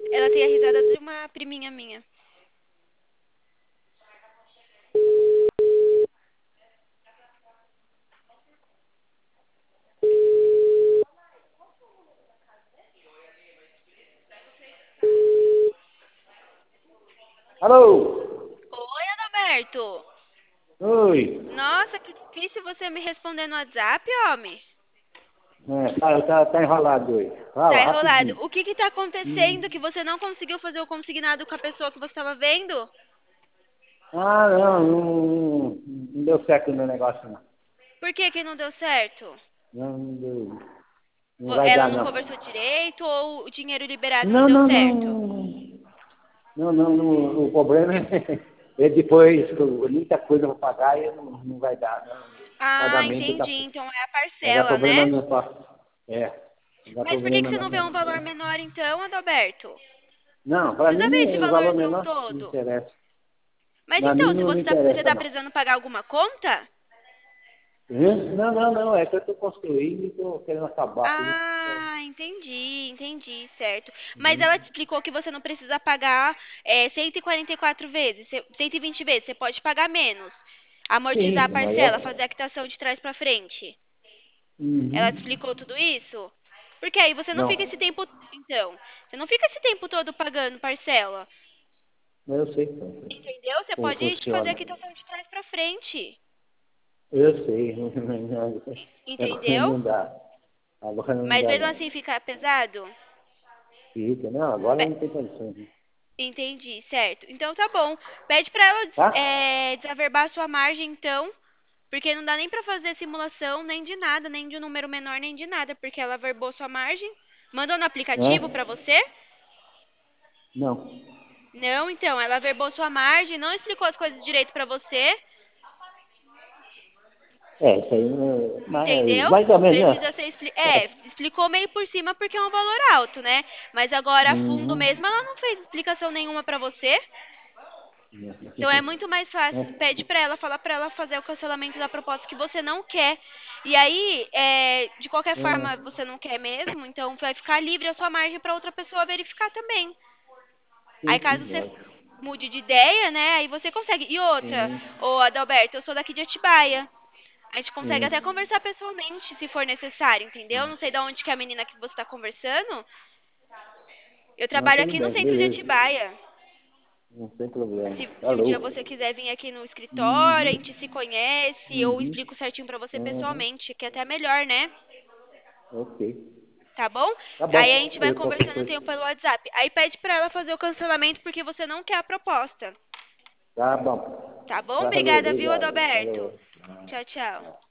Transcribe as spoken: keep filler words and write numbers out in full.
Ela tem a risada de uma priminha minha. Alô? Oi, Adalberto. Oi. Nossa, que difícil você me responder no WhatsApp, homem. É, tá, tá, tá enrolado aí. Tá Fala, enrolado. rapidinho. O que que tá Hum. acontecendo que você não conseguiu fazer o consignado com a pessoa que você estava vendo? Ah, não, não, não deu certo o meu negócio, não. Por que que não deu certo? Não, não deu. Não Vo- vai Ela dar, não não. conversou direito ou o dinheiro liberado não Não, deu não, certo? não. Não, não, não, o problema é, é depois, que eu- muita coisa eu vou pagar e não, não vai dar, não. O Ah, pagamento tá. entendi. Então é a Vai dar parcela, problema né? no. É, vai dar Mas por que que problema você na não vê minha. um valor menor então, Adalberto? Não, para Precisa ver esse mim o valor valorzão menor não todo. interessa. Mas Para mim então, se não me você tá, você interessa, tá não. precisando pagar alguma conta? Hum? Não, não, não, é que eu estou construindo e estou querendo acabar com isso. Ah, entendi, entendi, certo. Mas ela te Uhum. explicou que você não precisa pagar é, cento e quarenta e quatro vezes, cê- cento e vinte vezes, você pode pagar menos. Amortizar a Sim, mas parcela, fazer eu. a quitação de trás pra frente. Ela te Uhum. explicou tudo isso? Porque aí você não fica esse Não, tempo, então, você não fica esse tempo todo pagando parcela. eu sei como, Entendeu? Você como pode fazer a funciona. quitação de trás pra frente. Eu sei, agora Entendeu? não dá. Agora não Mas dá, mesmo não. assim fica pesado? Fica, não, agora Pe- não tem condições. Né? Entendi, certo. Então tá bom. Pede pra ela des- Tá? é, desaverbar a sua margem, então, porque não dá nem pra fazer simulação, nem de nada, nem de um número menor, nem de nada, porque ela averbou sua margem. Mandou no aplicativo pra É? você? Não. Não, então, ela averbou sua margem, não explicou as coisas direito pra você, É, isso aí, né, mas entendeu? vai também, Precisa né? ser expli é, explicou meio por cima porque é um valor alto, né? Mas agora a fundo mesmo Uhum. ela não fez explicação nenhuma pra você. Então é muito mais fácil. Pede pra ela, fala pra ela fazer o cancelamento da proposta que você não quer. E aí, é, de qualquer É, forma, é, você não quer mesmo, então vai ficar livre a sua margem pra outra pessoa verificar também. Aí sim, caso sim, você lógico. mude de ideia, né? Aí você consegue. E outra, Uhum. ô Adalberto, eu sou daqui de Atibaia. A gente consegue até Uhum. conversar pessoalmente, se for necessário, entendeu? Não sei de onde que é a menina que você tá conversando. Eu Não, trabalho tudo aqui no bem, centro de beleza. Atibaia. Não tem problema. Se, se um dia Alô? você quiser vir aqui no escritório, a Uhum. gente se conhece, eu Uhum. explico certinho pra você Uhum. pessoalmente, que é até melhor, né? Ok. Tá bom? Tá Aí a gente bom. vai Eu qualquer conversando o coisa. tempo pelo WhatsApp. Aí pede pra ela fazer o cancelamento porque você não quer a proposta. Tá bom. Tá bom? Falou, Obrigada, viu, obrigado. Adalberto? Falou. Ah, Tchau, tchau. ah.